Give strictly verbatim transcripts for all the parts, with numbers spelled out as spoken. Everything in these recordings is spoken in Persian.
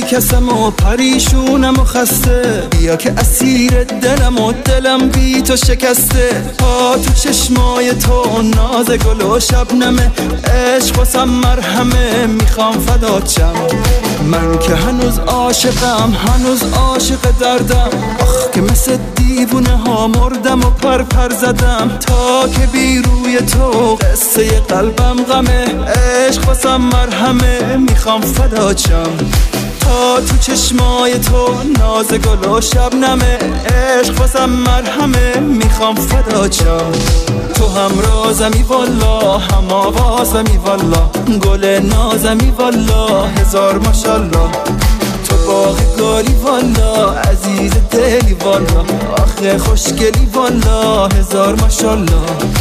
کسم و پریشونم و خسته، بیا که اسیر دلم و دلم بی تو شکسته. ها تو چشمای تو ناز گل و شبنمه، عشق واسم مرهمه، میخوام فدات شم. من که هنوز عاشقم، هنوز عاشق دردم، آخ که مثل دیوونه ها مردم و پر پر زدم. تا که بی روی تو قصه قلبم غمه، عشق واسم مرهمه، میخوام فدات شم. تا تو چشمای تو ناز گل و شبنمه، عشق واسم مرهمه، میخوام فدات شم. تو هم رازمی والا، هم آوازمی والا، گل نازمی والا، هزار ماشالله. تو باغ گلی والا، عزیز دلی والا، آخه خوشگلی والا، هزار ماشالله.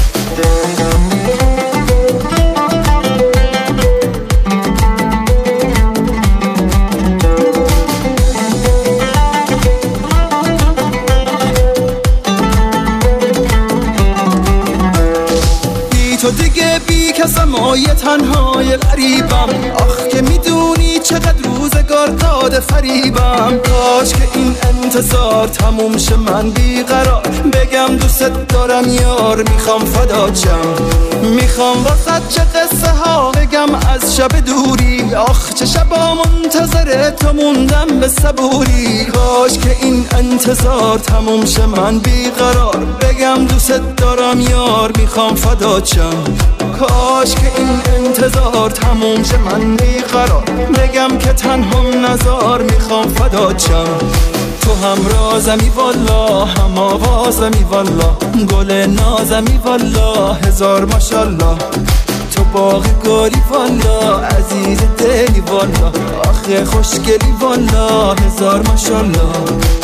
تو دیگه بی کسم و یه تنهای غریبم، آخ که میدونی چقدر روزگار داده فریبم. کاش که این انتظار تموم شه، من بیقرار بگم دوست دارم یار، میخوام فدات شم. میخوام واسه چه قصه ها بگم از شب دوری، آخ چه شبا منتظر تو موندم به صبوری. کاش که این انتظار تموم شه، من بیقرار بگم دوست دارم یار، میخوام فدات شم. کاش که این انتظار تموم شه، من بیقرار بگم که تنهم نزار، میخوام فدات شم. تو هم رازمی والا، هم آوازمی والا، گل نازمی والا، هزار ماشالله. تو باغ گلی والا، عزیز دلی والا، آخه خوشگلی والا، هزار ماشالله.